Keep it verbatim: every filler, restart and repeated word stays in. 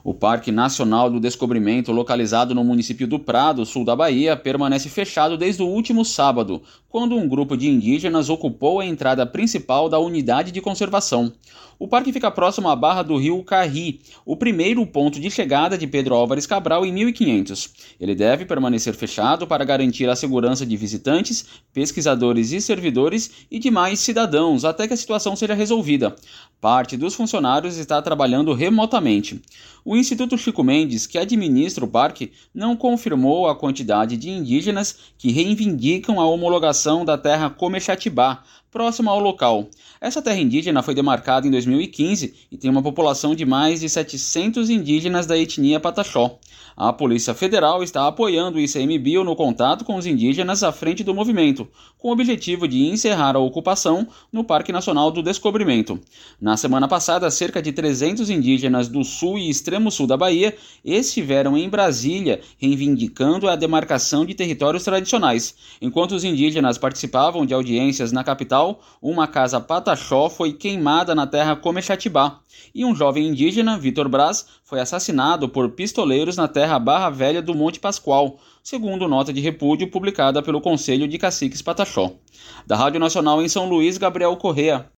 O Parque Nacional do Descobrimento, localizado no município do Prado, sul da Bahia, permanece fechado desde o último sábado, quando um grupo de indígenas ocupou a entrada principal da unidade de conservação. O parque fica próximo à barra do rio Carri, o primeiro ponto de chegada de Pedro Álvares Cabral em mil e quinhentos. Ele deve permanecer fechado para garantir a segurança de visitantes, pesquisadores e servidores e demais cidadãos até que a situação seja resolvida. Parte dos funcionários está trabalhando remotamente. O Instituto Chico Mendes, que administra o parque, não confirmou a quantidade de indígenas que reivindicam a homologação da terra Comexatibá, próxima ao local. Essa terra indígena foi demarcada em dois mil e quinze e tem uma população de mais de setecentos indígenas da etnia Pataxó. A Polícia Federal está apoiando o ICMBio no contato com os indígenas à frente do movimento, com o objetivo de encerrar a ocupação no Parque Nacional do Descobrimento. Na semana passada, cerca de trezentos indígenas do sul e extremo sul da Bahia estiveram em Brasília reivindicando a demarcação de territórios tradicionais. Enquanto os indígenas participavam de audiências na capital, uma casa Pataxó foi queimada na terra Comexatibá e um jovem indígena, Vitor Braz, foi assassinado por pistoleiros na terra Barra Velha do Monte Pascoal, segundo nota de repúdio publicada pelo Conselho de Caciques Pataxó. Da Rádio Nacional em São Luís, Gabriel Correa.